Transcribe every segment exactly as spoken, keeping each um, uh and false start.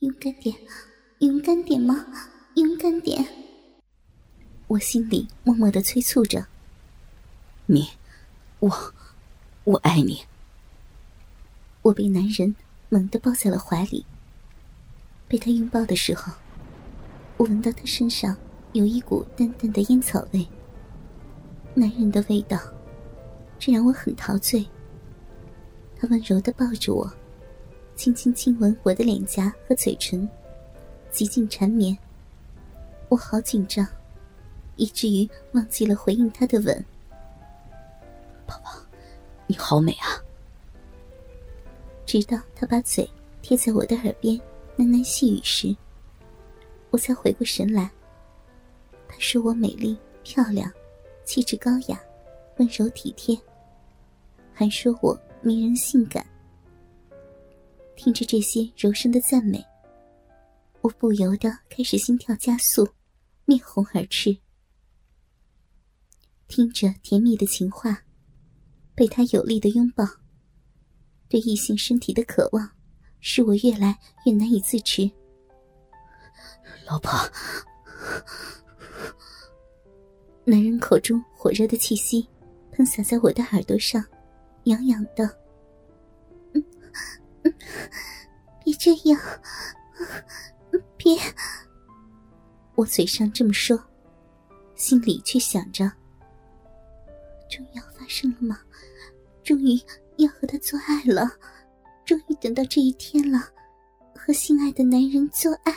勇敢点，勇敢点吗？勇敢点！我心里默默地催促着。 你，我，我爱你。 我被男人猛地抱在了怀里。被他拥抱的时候，我闻到他身上有一股淡淡的烟草味。男人的味道，这让我很陶醉。他温柔地抱着我，轻轻亲吻我的脸颊和嘴唇，极尽缠绵。我好紧张，以至于忘记了回应他的吻。 宝宝，你好美啊！ 直到他把嘴贴在我的耳边喃喃细语时，我才回过神来。他说我美丽漂亮，气质高雅，温柔体贴，还说我迷人性感。听着这些柔声的赞美，我不由得开始心跳加速，面红耳赤。听着甜蜜的情话，被他有力的拥抱，对异性身体的渴望使我越来越难以自持。 老婆， 男人口中火热的气息喷洒在我的耳朵上，痒痒的。嗯嗯，别这样，别。我嘴上这么说，心里却想着，终于要发生了吗？终于要和他做爱了，终于等到这一天了，和心爱的男人做爱。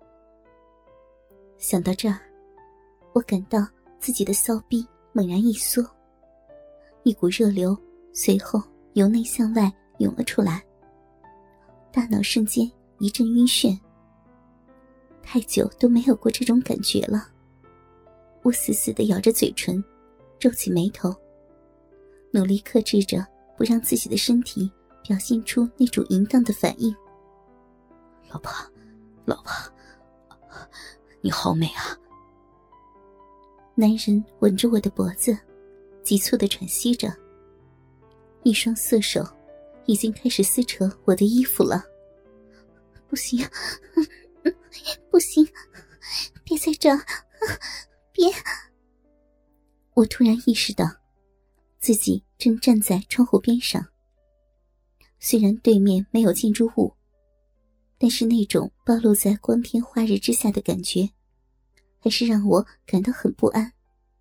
想到这儿，我感到自己的骚逼猛然一缩，一股热流随后由内向外涌了出来，大脑瞬间一阵晕眩。太久都没有过这种感觉了。我死死地咬着嘴唇，皱起眉头，努力克制着不让自己的身体表现出那种淫荡的反应。 老婆，老婆，你好美啊！ 男人吻着我的脖子，急促地喘息着，一双色手已经开始撕扯我的衣服了。不行，不行，别在这儿，别！我突然意识到，自己正站在窗户边上。虽然对面没有建筑物，但是那种暴露在光天化日之下的感觉，还是让我感到很不安。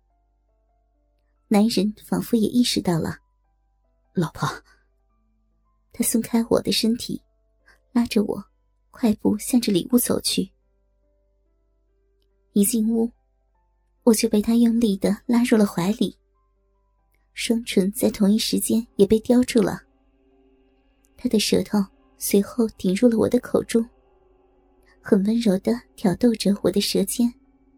男人仿佛也意识到了。 老婆。 他松开我的身体，拉着我快步向着里屋走去。一进屋，我就被他用力地拉入了怀里，双唇在同一时间也被叼住了。他的舌头随后顶入了我的口中，很温柔地挑逗着我的舌尖。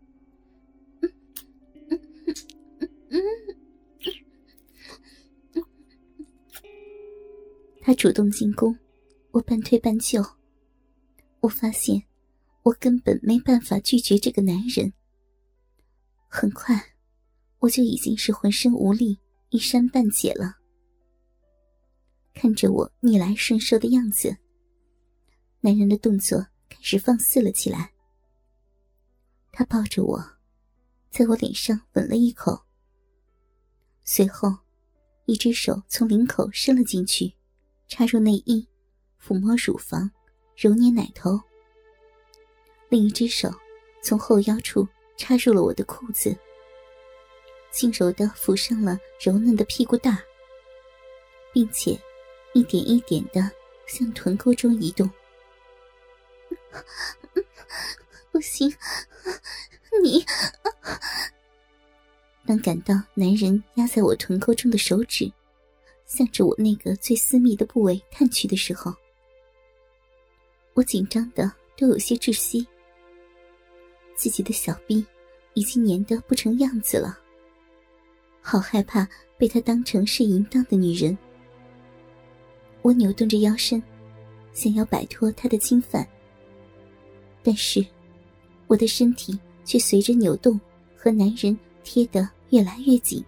他主动进攻，我半推半就。我发现我根本没办法拒绝这个男人。很快我就已经是浑身无力，衣衫半解了。看着我逆来顺受的样子，男人的动作开始放肆了起来。他抱着我，在我脸上吻了一口，随后一只手从领口伸了进去，插入内衣，抚摸乳房，揉捏奶头。另一只手从后腰处插入了我的裤子，轻柔地抚上了柔嫩的屁股蛋儿，并且一点一点地向臀沟中移动。不行，你……当感到男人压在我臀沟中的手指向着我那个最私密的部位探去的时候，我紧张的都有些窒息。自己的小臂已经黏得不成样子了，好害怕被他当成是淫荡的女人。我扭动着腰身，想要摆脱他的侵犯，但是我的身体却随着扭动和男人贴得越来越紧。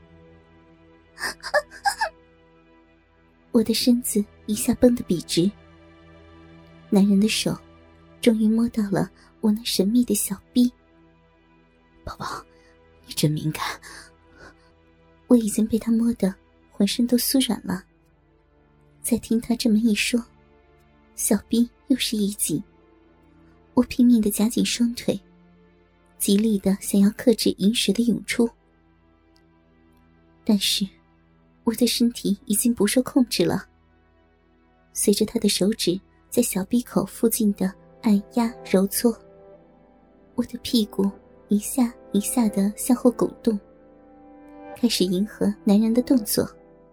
我的身子一下绷得笔直，男人的手终于摸到了我那神秘的小臂。 宝宝，你真敏感。 我已经被他摸得浑身都酥软了，再听他这么一说，小臂又是一紧，我拼命地夹紧双腿，极力地想要克制饮水的涌出。但是我的身体已经不受控制了，随着他的手指在小臂口附近的按压揉搓，我的屁股一下一下地向后拱动，开始迎合男人的动作。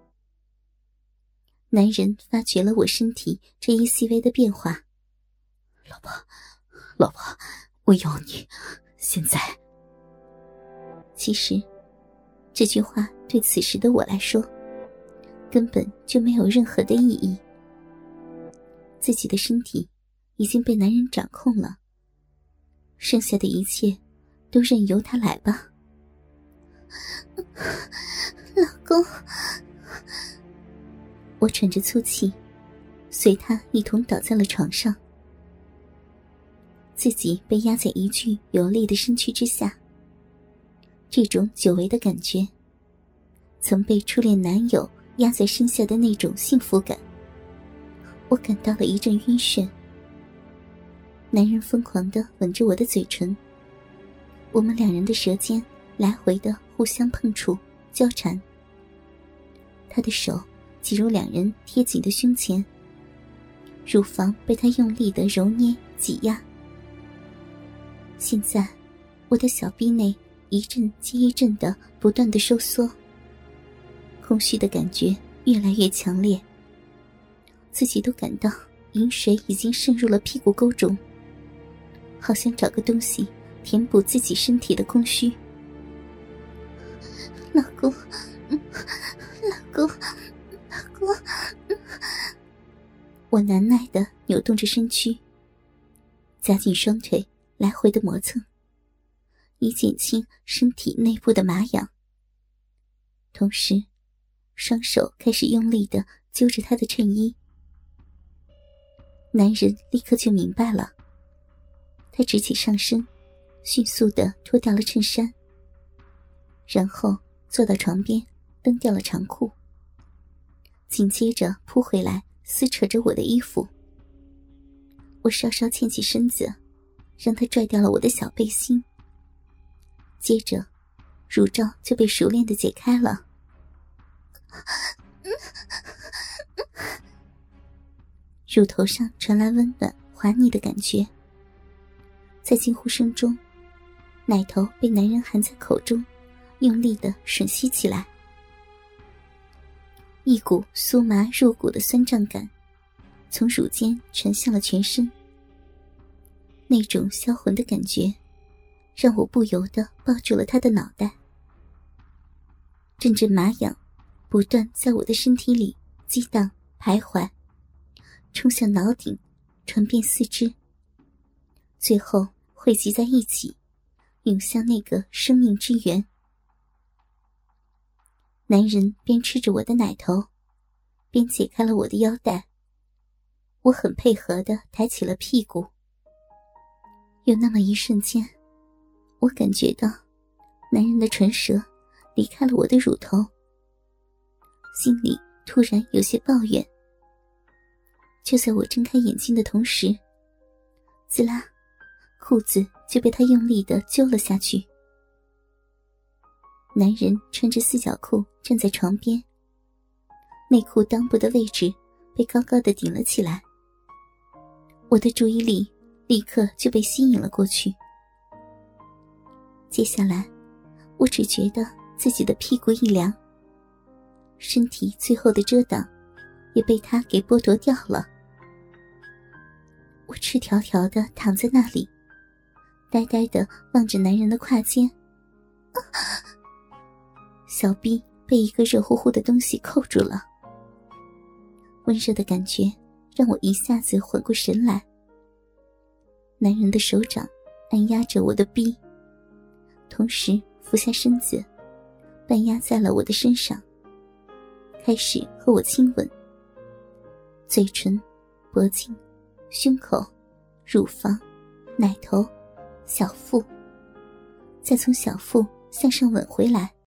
男人发觉了我身体这一细微的变化。 老婆，老婆，我要你，现在。 其实这句话对此时的我来说根本就没有任何的意义。自己的身体已经被男人掌控了，剩下的一切都任由他来吧。老公，我喘着粗气，随他一同倒在了床上，自己被压在一具有力的身躯之下。这种久违的感觉，曾被初恋男友压在身下的那种幸福感，我感到了一阵晕眩。男人疯狂地吻着我的嘴唇，我们两人的舌尖来回地互相碰触交缠，他的手挤入两人贴紧的胸前，乳房被他用力地揉捏挤压。现在我的小臂内一阵接一阵的不断的收缩，空虚的感觉越来越强烈，自己都感到饮水已经渗入了屁股沟中，好想找个东西填补自己身体的空虚。老公，老公，老公，我难耐地扭动着身躯，夹紧双腿来回的磨蹭，以减轻身体内部的麻痒。同时双手开始用力地揪着他的衬衣。男人立刻就明白了，他直起上身，迅速地脱掉了衬衫，然后坐到床边蹬掉了长裤，紧接着扑回来撕扯着我的衣服。我稍稍欠起身子，让他拽掉了我的小背心，接着乳罩就被熟练地解开了。乳头上传来温暖滑腻的感觉，在惊呼声中，奶头被男人含在口中，用力地吮吸起来。一股酥麻入骨的酸胀感从乳尖传向了全身，那种销魂的感觉让我不由地抱住了他的脑袋。阵阵麻痒不断在我的身体里激荡徘徊，冲向脑顶，传遍四肢，最后汇集在一起，涌向那个生命之源。男人边吃着我的奶头，边解开了我的腰带。我很配合地抬起了屁股。有那么一瞬间，我感觉到男人的唇舌离开了我的乳头，心里突然有些抱怨。就在我睁开眼睛的同时，滋啦，裤子就被他用力地揪了下去。男人穿着四角裤站在床边，内裤裆部的位置被高高的顶了起来。我的注意力立刻就被吸引了过去。接下来我只觉得自己的屁股一凉，身体最后的遮挡也被他给剥夺掉了。我赤条条地躺在那里，呆呆地望着男人的胯间，小臂被一个热乎乎的东西扣住了。温热的感觉让我一下子缓过神来。男人的手掌按压着我的臂，同时俯下身子半压在了我的身上，开始和我亲吻。嘴唇、脖颈、胸口、 乳房、奶头、小腹，再从小腹向上吻回来。